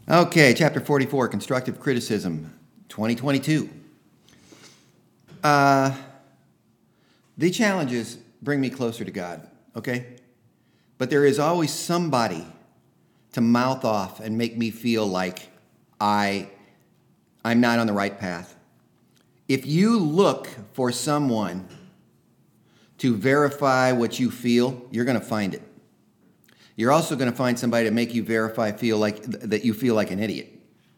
Okay, chapter 44, Constructive Criticism, 2022. The challenges bring me closer to God, okay? But there is always somebody to mouth off and make me feel like I'm not on the right path. If you look for someone to verify what you feel, you're going to find it. You're also going to find somebody to make you feel like an idiot.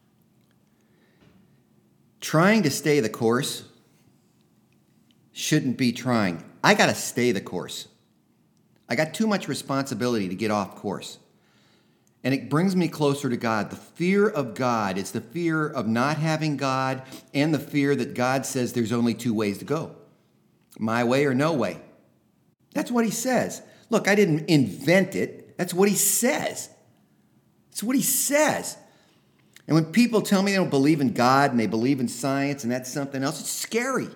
Trying to stay the course shouldn't be trying. I got to stay the course. I got too much responsibility to get off course. And it brings me closer to God. The fear of God, it's the fear of not having God and the fear that God says there's only two ways to go. My way or no way. That's what he says. Look, I didn't invent it. That's what he says. That's what he says. And when people tell me they don't believe in God and they believe in science and that's something else, it's scary.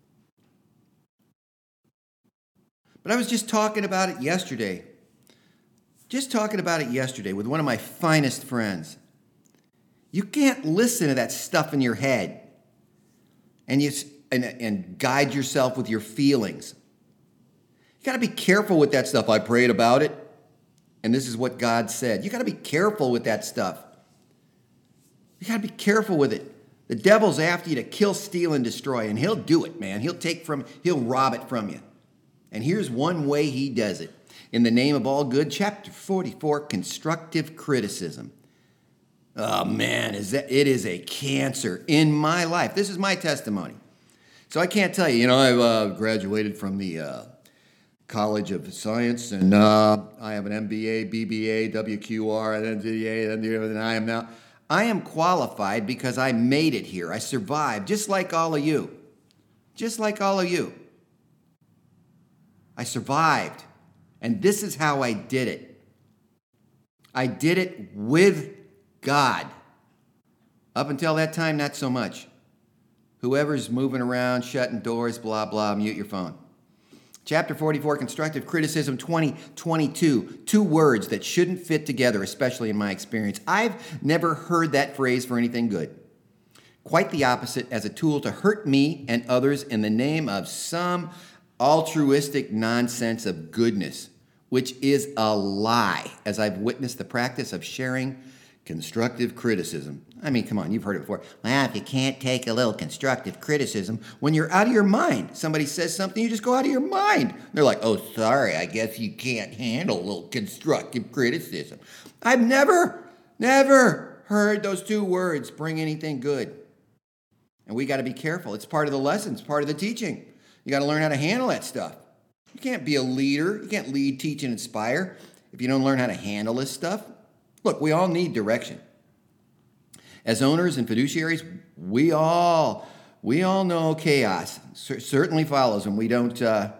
But I was just talking about it yesterday. With one of my finest friends. You can't listen to that stuff in your head and guide yourself with your feelings. You got to be careful with that stuff. I prayed about it, and this is what God said. You got to be careful with that stuff. You got to be careful with it. The devil's after you to kill, steal, and destroy, and he'll do it, man. He'll rob it from you. And here's one way he does it. In the name of all good, chapter 44, constructive criticism. Oh man, it is a cancer in my life. This is my testimony. So I can't tell you, I've graduated from the College of Science, and I have an MBA, BBA, WQR, and NDA, and I am now. I am qualified because I made it here. I survived, just like all of you. I survived. And this is how I did it. I did it with God. Up until that time, not so much. Whoever's moving around, shutting doors, blah, blah, mute your phone. Chapter 44, Constructive Criticism 2022. Two words that shouldn't fit together, especially in my experience. I've never heard that phrase for anything good. Quite the opposite, as a tool to hurt me and others in the name of some altruistic nonsense of goodness, which is a lie, as I've witnessed the practice of sharing constructive criticism. I mean, come on, you've heard it before. Well, if you can't take a little constructive criticism, when you're out of your mind, somebody says something, you just go out of your mind. They're like, oh, sorry, I guess you can't handle a little constructive criticism. I've never heard those two words bring anything good. And we got to be careful. It's part of the lesson. It's part of the teaching. You got to learn how to handle that stuff. You can't be a leader. You can't lead, teach, and inspire if you don't learn how to handle this stuff. Look, we all need direction. As owners and fiduciaries, we all know chaos certainly follows when we don't,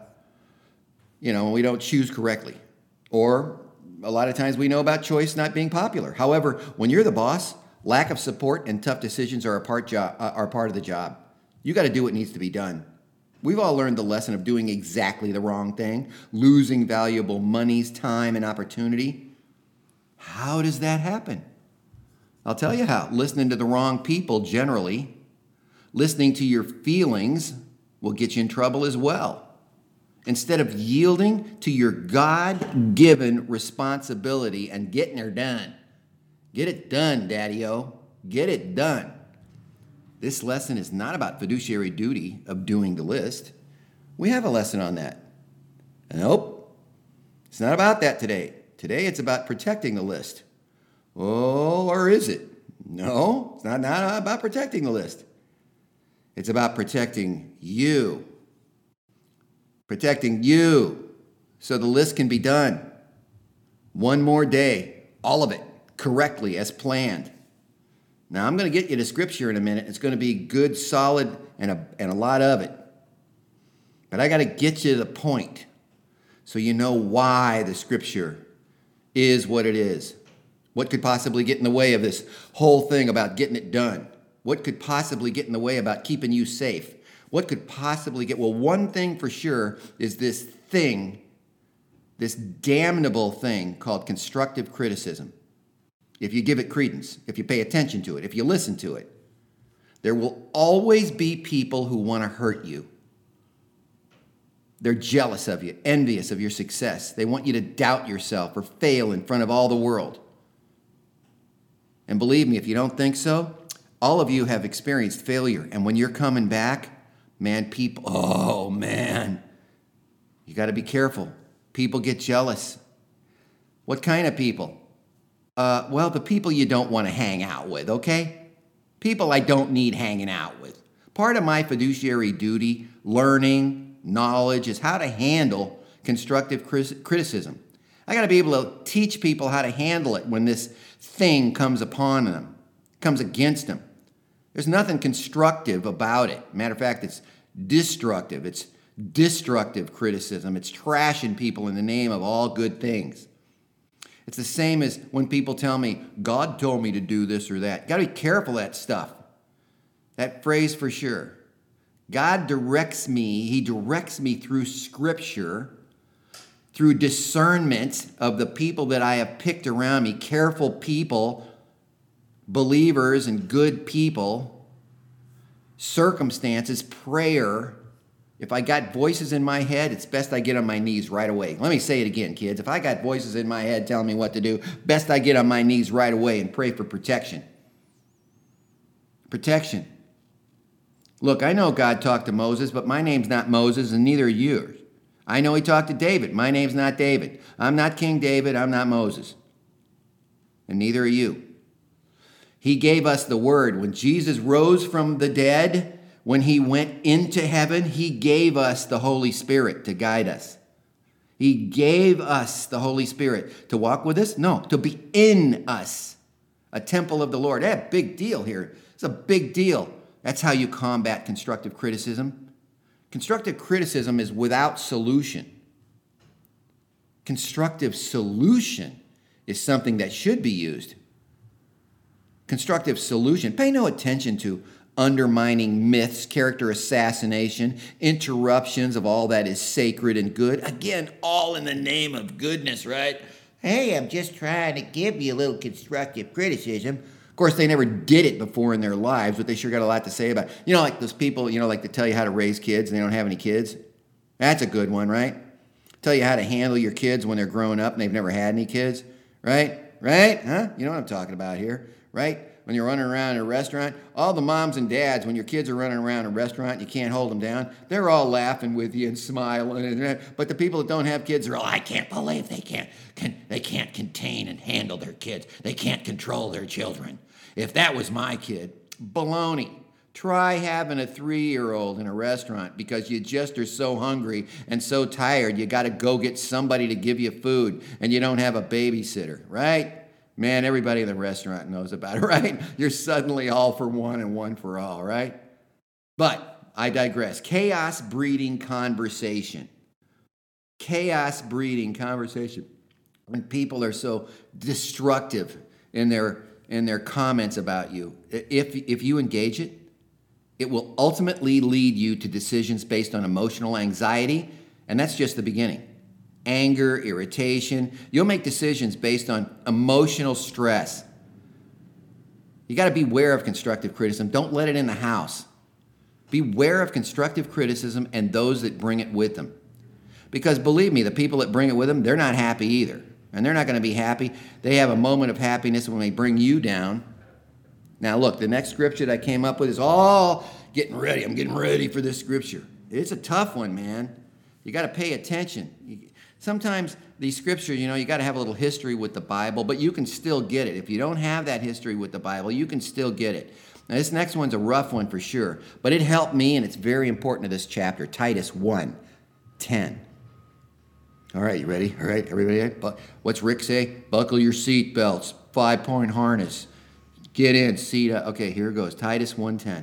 we don't choose correctly. Or a lot of times we know about choice not being popular. However, when you're the boss, lack of support and tough decisions are part of the job. You got to do what needs to be done. We've all learned the lesson of doing exactly the wrong thing, losing valuable monies, time, and opportunity. How does that happen? I'll tell you how. Listening to the wrong people generally. Listening to your feelings will get you in trouble as well. Instead of yielding to your God-given responsibility and getting her done. Get it done, Daddy-o. Get it done. This lesson is not about fiduciary duty of doing the list. We have a lesson on that. Nope. It's not about that today. Today it's about protecting the list. Oh, or is it? No, it's not about protecting the list. It's about protecting you. Protecting you so the list can be done. One more day, all of it, correctly as planned. Now, I'm going to get you to scripture in a minute. It's going to be good, solid, and a lot of it. But I got to get you to the point so you know why the scripture is what it is. What could possibly get in the way of this whole thing about getting it done? What could possibly get in the way about keeping you safe? What could possibly well, one thing for sure is this damnable thing called constructive criticism. if you give it credence, if you pay attention to it, if you listen to it. There will always be people who want to hurt you. They're jealous of you, envious of your success. They want you to doubt yourself or fail in front of all the world. And believe me, if you don't think so, all of you have experienced failure. And when you're coming back, man, you got to be careful. People get jealous. What kind of people? Well, the people you don't want to hang out with, okay? People I don't need hanging out with. Part of my fiduciary duty, learning, knowledge, is how to handle constructive criticism. I got to be able to teach people how to handle it when this thing comes upon them, comes against them. There's nothing constructive about it. Matter of fact, it's destructive. It's destructive criticism. It's trashing people in the name of all good things. It's the same as when people tell me, God told me to do this or that. You got to be careful of that stuff. That phrase for sure. God directs me. He directs me through Scripture, through discernment of the people that I have picked around me, careful people, believers and good people, circumstances, prayer. If I got voices in my head, it's best I get on my knees right away. Let me say it again, kids. If I got voices in my head telling me what to do, best I get on my knees right away and pray for protection. Protection. Look, I know God talked to Moses, but my name's not Moses and neither are yours. I know he talked to David. My name's not David. I'm not King David. I'm not Moses. And neither are you. He gave us the word. When Jesus rose from the dead, when he went into heaven, he gave us the Holy Spirit to guide us. He gave us the Holy Spirit to walk with us? No, to be in us. A temple of the Lord. That's a big deal here. It's a big deal. That's how you combat constructive criticism. Constructive criticism is without solution. Constructive solution is something that should be used. Constructive solution. Pay no attention to undermining myths, character assassination, interruptions of all that is sacred and good. Again, all in the name of goodness, right? Hey, I'm just trying to give you a little constructive criticism. Of course, they never did it before in their lives, but they sure got a lot to say about it. You know, like those people, like to tell you how to raise kids and they don't have any kids. That's a good one, right? Tell you how to handle your kids when they're growing up and they've never had any kids, right? Right? Huh? You know what I'm talking about here, right? When you're running around in a restaurant, all the moms and dads, when your kids are running around a restaurant and you can't hold them down, they're all laughing with you and smiling. But the people that don't have kids are all, I can't believe they can't contain and handle their kids. They can't control their children. If that was my kid, baloney. Try having a 3-year-old in a restaurant because you just are so hungry and so tired, you got to go get somebody to give you food and you don't have a babysitter, right? Man, everybody in the restaurant knows about it, right? You're suddenly all for one and one for all, right? But I digress. Chaos breeding conversation. Chaos breeding conversation. When people are so destructive in their comments about you, if you engage it, it will ultimately lead you to decisions based on emotional anxiety, and that's just the beginning. Anger, irritation. You'll make decisions based on emotional stress. You got to beware of constructive criticism. Don't let it in the house. Beware of constructive criticism and those that bring it with them. Because believe me, the people that bring it with them, they're not happy either. And they're not going to be happy. They have a moment of happiness when they bring you down. Now look, the next scripture that I came up with is all getting ready. I'm getting ready for this scripture. It's a tough one, man. You got to pay attention. Sometimes these scriptures, you got to have a little history with the Bible, but you can still get it. If you don't have that history with the Bible, you can still get it. Now, this next one's a rough one for sure, but it helped me, and it's very important to this chapter, Titus 1:10. All right, you ready? All right, everybody? What's Rick say? Buckle your seat belts, 5-point harness. Get in, seat up. Okay, here it goes, Titus 1:10.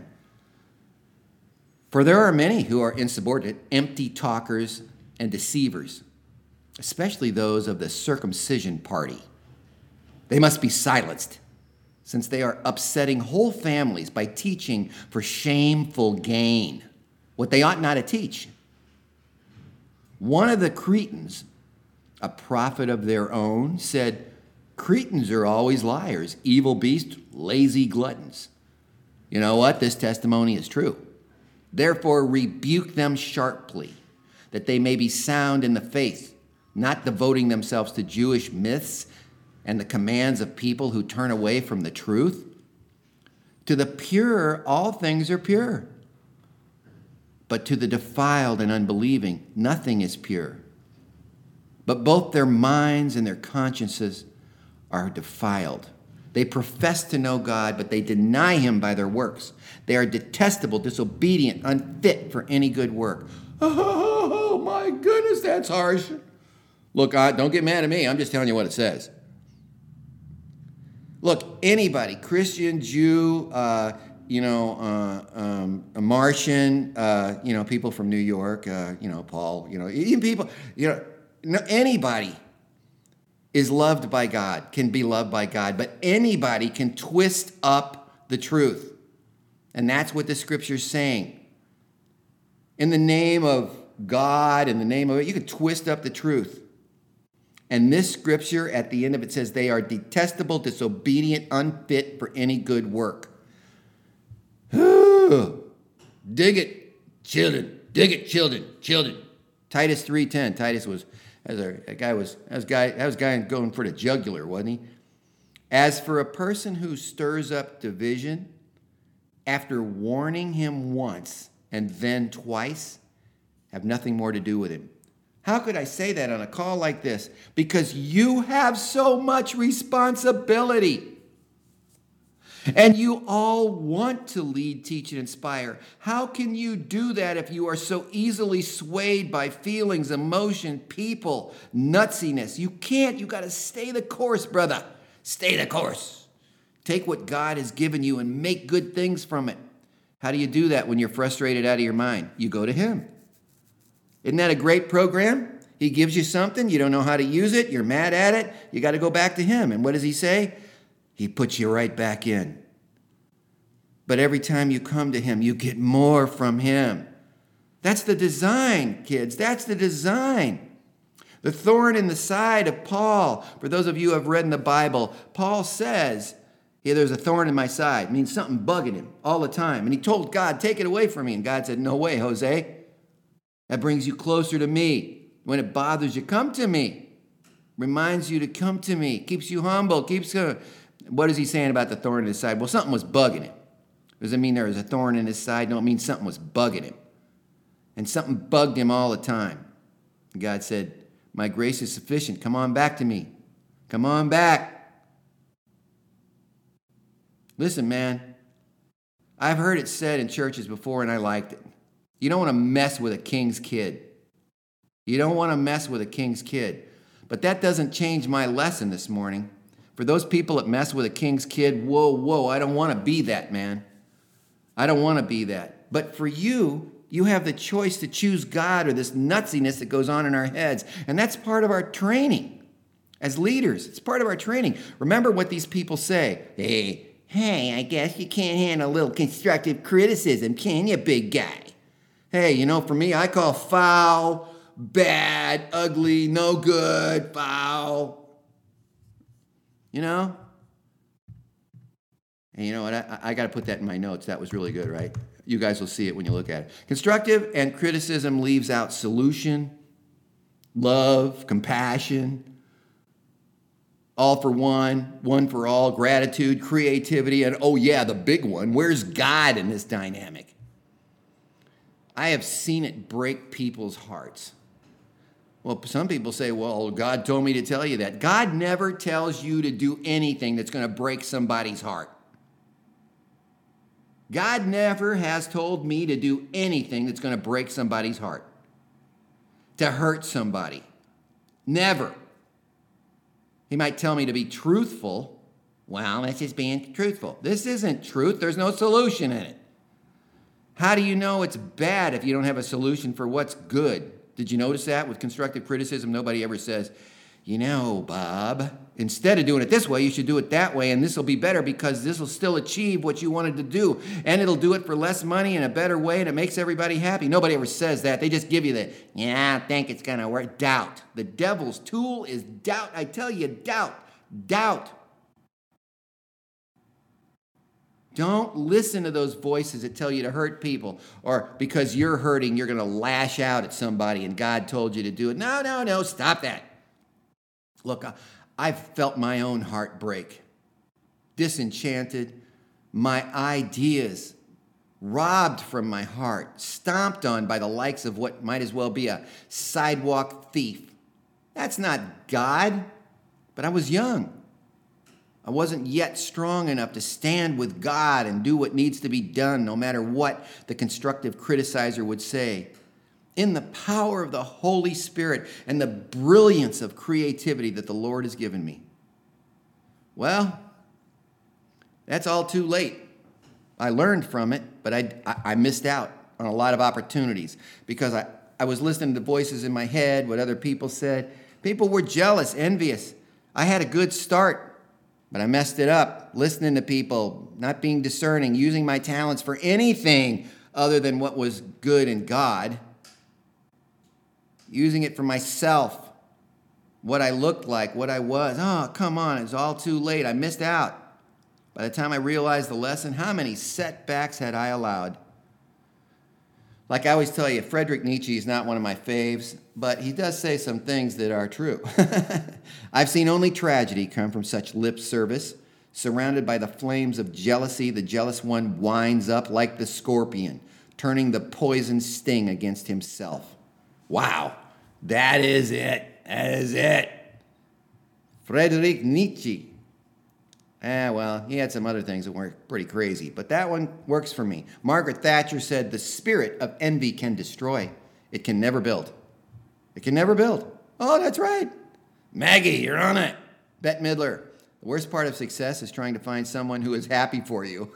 For there are many who are insubordinate, empty talkers, and deceivers, especially those of the circumcision party. They must be silenced, since they are upsetting whole families by teaching for shameful gain what they ought not to teach. One of the Cretans, a prophet of their own, said, Cretans are always liars, evil beasts, lazy gluttons. You know what? This testimony is true. Therefore, rebuke them sharply, that they may be sound in the faith, not devoting themselves to Jewish myths and the commands of people who turn away from the truth. To the pure, all things are pure. But to the defiled and unbelieving, nothing is pure. But both their minds and their consciences are defiled. They profess to know God, but they deny him by their works. They are detestable, disobedient, unfit for any good work. Oh, my goodness, that's harsh. Look, don't get mad at me. I'm just telling you what it says. Look, anybody, Christian, Jew, a Martian, people from New York, Paul, even people, anybody is loved by God, can be loved by God, but anybody can twist up the truth. And that's what the scripture's saying. In the name of God, in the name of it, you can twist up the truth. And this scripture at the end of it says they are detestable, disobedient, unfit for any good work. Dig it, children. Dig it, children. Titus 3:10. Titus was that was guy going for the jugular, wasn't he? As for a person who stirs up division, after warning him once and then twice, have nothing more to do with him. How could I say that on a call like this? Because you have so much responsibility. And you all want to lead, teach, and inspire. How can you do that if you are so easily swayed by feelings, emotion, people, nutsiness? You can't. You got to stay the course, brother. Stay the course. Take what God has given you and make good things from it. How do you do that when you're frustrated out of your mind? You go to him. Isn't that a great program? He gives you something. You don't know how to use it. You're mad at it. You got to go back to him. And what does he say? He puts you right back in. But every time you come to him, you get more from him. That's the design, kids. That's the design. The thorn in the side of Paul, for those of you who have read in the Bible, Paul says, "Hey, there's a thorn in my side." It means something bugging him all the time. And he told God, "Take it away from me." And God said, "No way, Jose. That brings you closer to me. When it bothers you, come to me. Reminds you to come to me. Keeps you humble. What is he saying about the thorn in his side? Well, something was bugging him. Does it mean there was a thorn in his side? No, it means something was bugging him. And something bugged him all the time. And God said, "My grace is sufficient. Come on back to me. Come on back." Listen, man. I've heard it said in churches before, and I liked it. You don't want to mess with a king's kid. You don't want to mess with a king's kid. But that doesn't change my lesson this morning. For those people that mess with a king's kid, whoa, I don't want to be that, man. I don't want to be that. But for you, you have the choice to choose God or this nutsiness that goes on in our heads. And that's part of our training as leaders. It's part of our training. Remember what these people say. Hey, I guess you can't handle a little constructive criticism, can you, big guy? Hey, for me, I call foul, bad, ugly, no good, foul. And you know what? I got to put that in my notes. That was really good, right? You guys will see it when you look at it. Constructive and criticism leaves out solution, love, compassion, all for one, one for all, gratitude, creativity, and the big one. Where's God in this dynamic? I have seen it break people's hearts. Well, some people say, well, God told me to tell you that. God never tells you to do anything that's going to break somebody's heart. God never has told me to do anything that's going to break somebody's heart, to hurt somebody. Never. He might tell me to be truthful. Well, that's just being truthful. This isn't truth. There's no solution in it. How do you know it's bad if you don't have a solution for what's good? Did you notice that with constructive criticism? Nobody ever says, Bob, instead of doing it this way, you should do it that way, and this will be better because this will still achieve what you wanted to do, and it'll do it for less money in a better way, and it makes everybody happy. Nobody ever says that. They just give you I think it's going to work. Doubt. The devil's tool is doubt. I tell you, doubt. Doubt. Don't listen to those voices that tell you to hurt people, or because you're hurting, you're going to lash out at somebody and God told you to do it. No, stop that. Look, I've felt my own heart break, disenchanted, my ideas robbed from my heart, stomped on by the likes of what might as well be a sidewalk thief. That's not God, but I was young. I wasn't yet strong enough to stand with God and do what needs to be done, no matter what the constructive criticizer would say. In the power of the Holy Spirit and the brilliance of creativity that the Lord has given me. Well, that's all too late. I learned from it, but I missed out on a lot of opportunities because I was listening to voices in my head, what other people said. People were jealous, envious. I had a good start. But I messed it up, listening to people, not being discerning, using my talents for anything other than what was good in God, using it for myself, what I looked like, what I was. Oh, come on, it's all too late. I missed out. By the time I realized the lesson, how many setbacks had I allowed? Like I always tell you, Friedrich Nietzsche is not one of my faves, but he does say some things that are true. I've seen only tragedy come from such lip service. Surrounded by the flames of jealousy, the jealous one winds up like the scorpion, turning the poison sting against himself. Wow, that is it. That is it. Friedrich Nietzsche. Well, he had some other things that were pretty crazy, but that one works for me. Margaret Thatcher said, the spirit of envy can destroy. It can never build. It can never build. Oh, that's right. Maggie, you're on it. Bette Midler, the worst part of success is trying to find someone who is happy for you.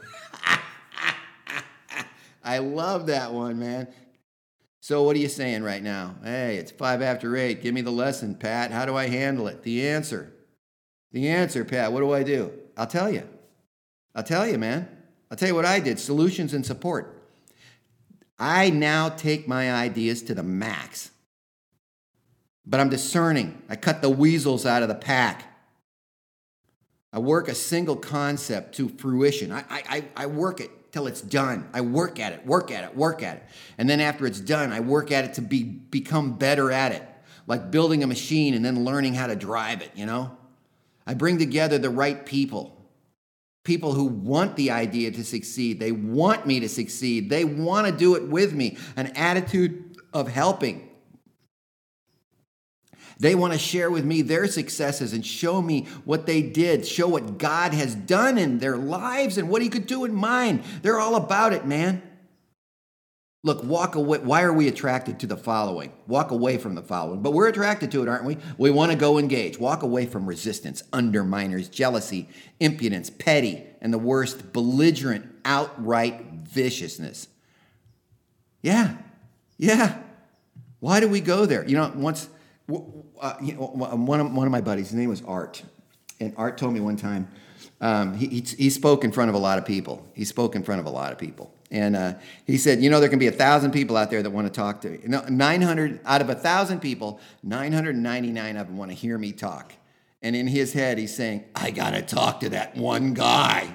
I love that one, man. So what are you saying right now? Hey, it's 5 after 8. Give me the lesson, Pat. How do I handle it? The answer, Pat. What do I do? I'll tell you, man. I'll tell you what I did. Solutions and support. I now take my ideas to the max. But I'm discerning. I cut the weasels out of the pack. I work a single concept to fruition. I work it till it's done. I work at it. And then after it's done, I work at it to become better at it. Like building a machine and then learning how to drive it, you know? I bring together the right people who want the idea to succeed. They want me to succeed. They want to do it with me. An attitude of helping. They want to share with me their successes and show me what they did, show what God has done in their lives and what he could do in mine. They're all about it, man. Look, walk away. Why are we attracted to the following? Walk away from the following. But we're attracted to it, aren't we? We want to go engage. Walk away from resistance, underminers, jealousy, impudence, petty, and the worst, belligerent, outright viciousness. Yeah. Why do we go there? You know, once, one of my buddies, his name was Art. And Art told me one time, he spoke in front of a lot of people. And he said, there can be 1,000 people out there that want to talk to you. 900 out of 1,000 people, 999 of them want to hear me talk. And in his head, he's saying, I got to talk to that one guy.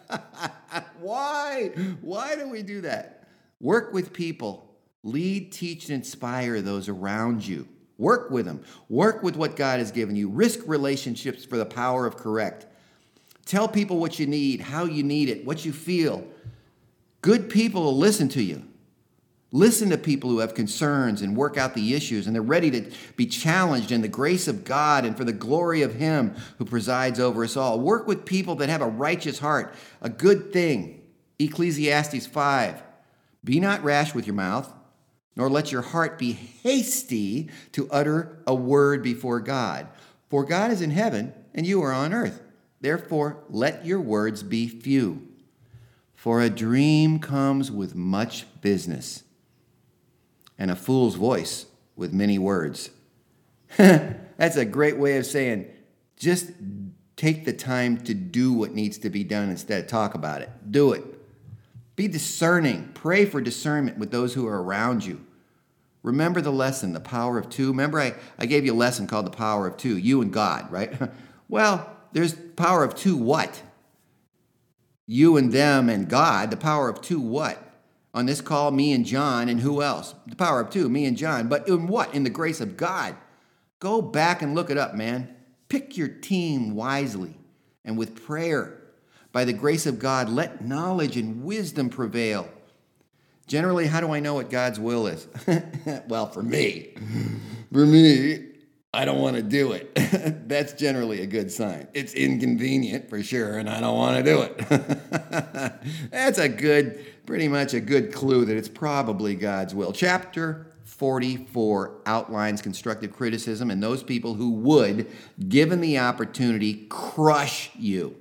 Why? Why do we do that? Work with people. Lead, teach, and inspire those around you. Work with them. Work with what God has given you. Risk relationships for the power of correct. Tell people what you need, how you need it, what you feel. Good people will listen to you. Listen to people who have concerns and work out the issues, and they're ready to be challenged in the grace of God and for the glory of him who presides over us all. Work with people that have a righteous heart, a good thing. Ecclesiastes 5. Be not rash with your mouth, nor let your heart be hasty to utter a word before God. For God is in heaven, and you are on earth. Therefore, let your words be few. For a dream comes with much business, and a fool's voice with many words. That's a great way of saying, just take the time to do what needs to be done instead of talk about it. Do it. Be discerning. Pray for discernment with those who are around you. Remember the lesson, the power of two. Remember I gave you a lesson called the power of two, you and God, right? Well, there's power of two what? You and them and God. The power of two what? On this call, me and John, and who else? The power of two, me and John. But in what? In the grace of God. Go back and look it up, man. Pick your team wisely and with prayer. By the grace of God, let knowledge and wisdom prevail. Generally, how do I know what God's will is? Well, for me, I don't want to do it. That's generally a good sign. It's inconvenient for sure, and I don't want to do it. That's pretty much a good clue that it's probably God's will. Chapter 44 outlines constructive criticism and those people who would, given the opportunity, crush you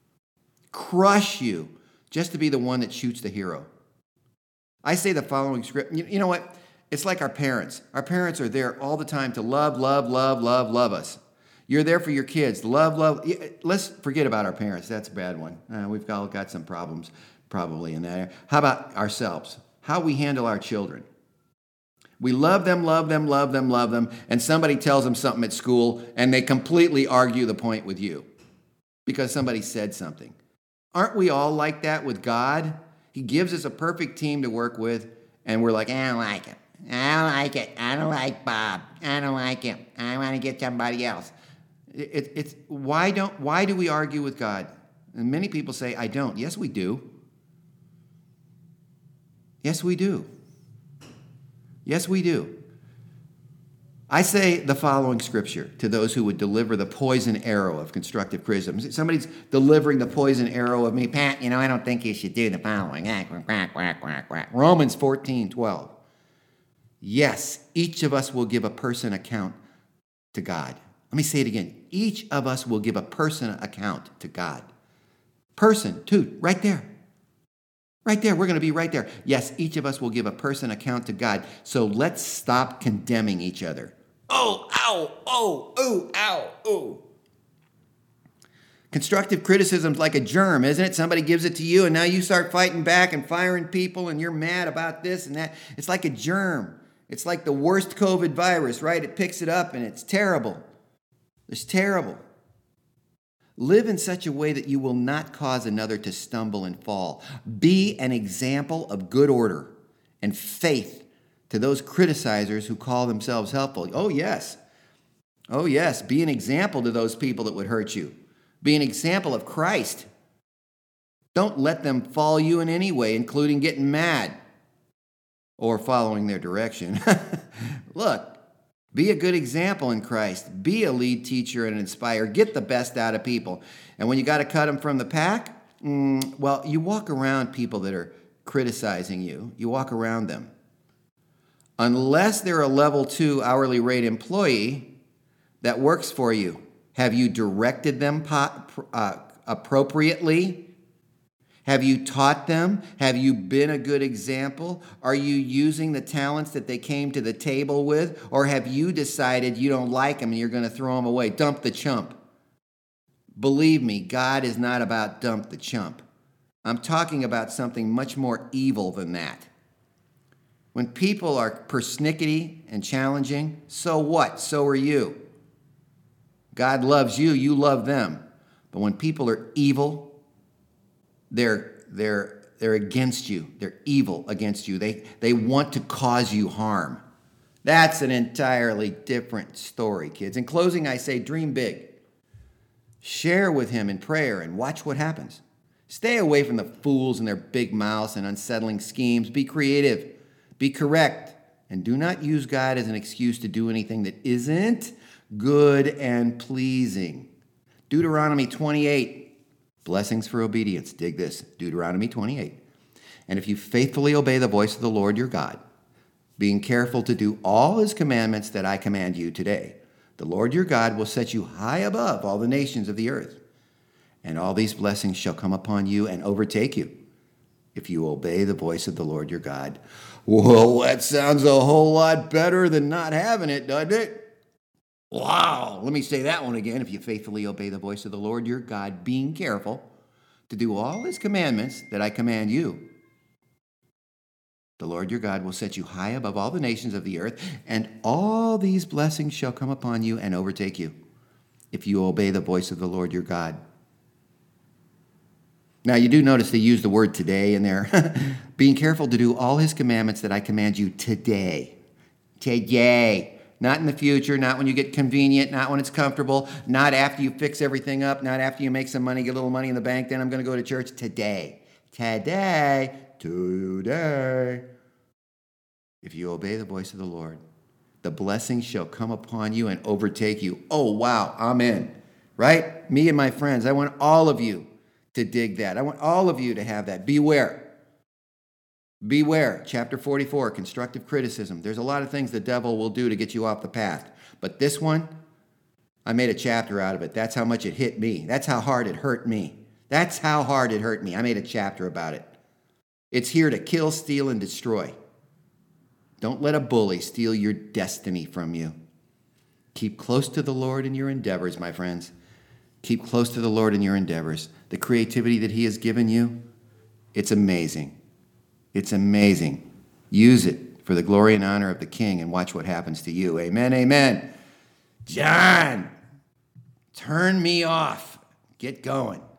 just to be the one that shoots the hero. I say the following script. You know what? It's like our parents. Our parents are there all the time to love us. You're there for your kids. Love. Let's forget about our parents. That's a bad one. We've all got some problems probably in that area. How about ourselves? How we handle our children. We love them, and somebody tells them something at school, and they completely argue the point with you because somebody said something. Aren't we all like that with God? He gives us a perfect team to work with, and we're like, I don't like it. I don't like Bob. I don't like him. I want to get somebody else. Why do we argue with God? And many people say, I don't. Yes, we do. Yes, we do. Yes, we do. I say the following scripture to those who would deliver the poison arrow of constructive criticism. Somebody's delivering the poison arrow of me. Pat, I don't think you should do the following. Romans 14:12. Yes, each of us will give a person account to God. Let me say it again. Each of us will give a person account to God. Person, two, right there. Right there, we're going to be right there. Yes, each of us will give a person account to God. So let's stop condemning each other. Oh, ow, oh, ooh, ow, ooh. Constructive criticism's like a germ, isn't it? Somebody gives it to you, and now you start fighting back and firing people, and you're mad about this and that. It's like a germ. It's like the worst COVID virus, right? It picks it up, and it's terrible. It's terrible. Live in such a way that you will not cause another to stumble and fall. Be an example of good order and faith to those criticizers who call themselves helpful. Oh, yes. Oh, yes. Be an example to those people that would hurt you. Be an example of Christ. Don't let them fall you in any way, including getting mad or following their direction. Look. Be a good example in Christ. Be a lead teacher and inspire. Get the best out of people. And when you got to cut them from the pack, well, you walk around people that are criticizing you. You walk around them. Unless they're a level 2 hourly rate employee that works for you, have you directed them appropriately? Have you taught them? Have you been a good example? Are you using the talents that they came to the table with? Or have you decided you don't like them and you're going to throw them away? Dump the chump. Believe me, God is not about dump the chump. I'm talking about something much more evil than that. When people are persnickety and challenging, so what? So are you. God loves you, you love them. But when people are evil, they're against you. They're evil against you. They want to cause you harm. That's an entirely different story, kids. In closing, I say dream big. Share with him in prayer and watch what happens. Stay away from the fools and their big mouths and unsettling schemes. Be creative. Be correct. And do not use God as an excuse to do anything that isn't good and pleasing. Deuteronomy 28. Blessings for obedience. Dig this. Deuteronomy 28. And if you faithfully obey the voice of the Lord your God, being careful to do all his commandments that I command you today, the Lord your God will set you high above all the nations of the earth. And all these blessings shall come upon you and overtake you if you obey the voice of the Lord your God. Well, that sounds a whole lot better than not having it, doesn't it? Wow. Let me say that one again. If you faithfully obey the voice of the Lord your God, being careful to do all his commandments that I command you, the Lord your God will set you high above all the nations of the earth, and all these blessings shall come upon you and overtake you if you obey the voice of the Lord your God. Now, you do notice they use the word today in there. Being careful to do all his commandments that I command you today. Today. Not in the future, not when you get convenient, not when it's comfortable, not after you fix everything up, not after you make some money, get a little money in the bank, then I'm going to go to church. Today. Today. Today. If you obey the voice of the Lord, the blessing shall come upon you and overtake you. Oh, wow, amen. Right? Me and my friends, I want all of you to dig that. I want all of you to have that. Beware. Beware. Chapter 44, constructive criticism. There's a lot of things the devil will do to get you off the path. But this one, I made a chapter out of it. That's how much it hit me. That's how hard it hurt me. That's how hard it hurt me. I made a chapter about it. It's here to kill, steal, and destroy. Don't let a bully steal your destiny from you. Keep close to the Lord in your endeavors, my friends. Keep close to the Lord in your endeavors. The creativity that he has given you, it's amazing. It's amazing. Use it for the glory and honor of the King and watch what happens to you. Amen, amen. John, turn me off. Get going.